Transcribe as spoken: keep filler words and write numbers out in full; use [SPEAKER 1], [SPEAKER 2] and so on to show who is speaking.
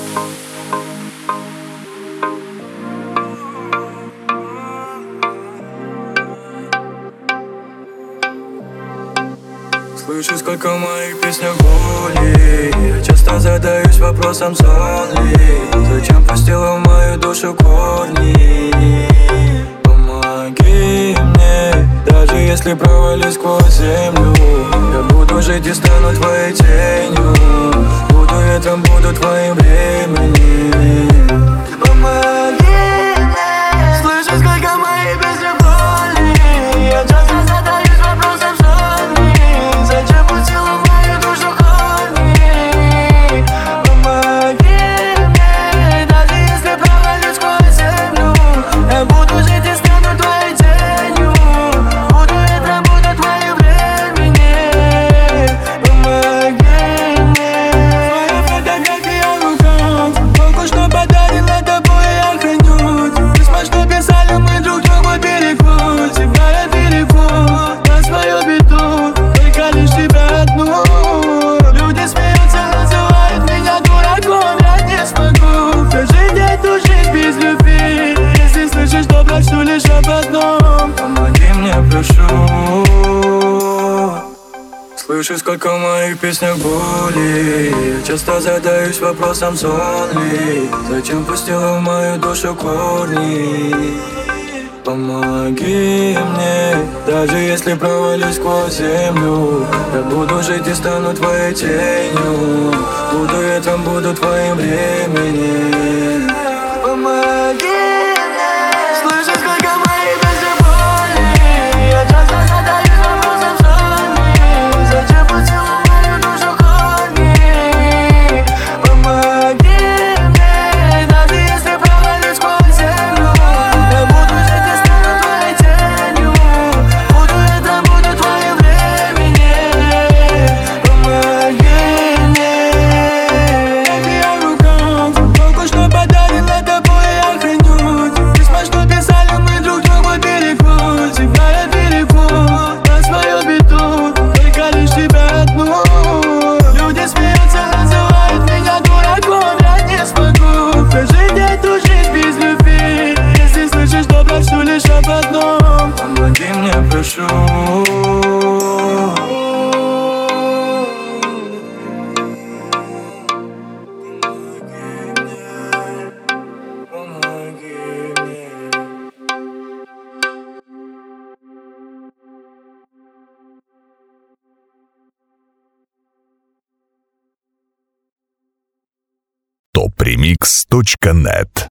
[SPEAKER 1] Слышу, сколько в моих песнях боли. Я часто задаюсь вопросом, сон ли. Зачем пустила в мою душу корни? Помоги мне, даже если провалюсь сквозь землю. Я буду жить и стану твоей тенью. Буду ветром, буду твоим временем. Помоги мне. Слышу, сколько в моих песнях боли. Я часто задаюсь вопросом, сон ли. Зачем пустила в мою душу корни? Помоги мне, даже если провалюсь сквозь землю. Я буду жить и стану твоей тенью. Буду ветром, буду твоим временем. Помоги мне. Твоя фотография в руках, только что подарила тобой, я храню. Письма, что писали мы друг другу, берегу. Тебя я берегу на свою беду. Только лишь тебя одну. Люди смеются, называют меня дураком. Я не смогу прожить эту жизнь без любви. Если слышишь, то прошу лишь об одном. Помоги мне, прошу. Слышу, сколько в моих песнях боли. Я часто задаюсь вопросом, сон ли. Зачем пустила в мою душу корни? Помоги мне, даже если провалюсь сквозь землю. Я буду жить и стану твоей тенью. Буду ветром, буду твоим временем. Помоги мне. Слышу, сколько в моих песнях боли. Я часто задаюсь вопросом, сон ли. Зачем пустила в мою душу корни? Помоги мне, даже если провалюсь сквозь землю. Я буду жить и стану твоей тенью. Буду ветром, буду твоим временем. Помоги мне. Я в руках, только что подарила тобой, я храню. Письма, что писали мы друг другу, берегу. Тебя я берегу на свою беду. Только лишь тебя одну. Люди смеются, называют меня дураком. Я не смогу прожить эту жизнь без любви. Если слышишь, то прошу лишь об одном. Помоги мне, прошу. Помоги мне.
[SPEAKER 2] топ ремикс точка нет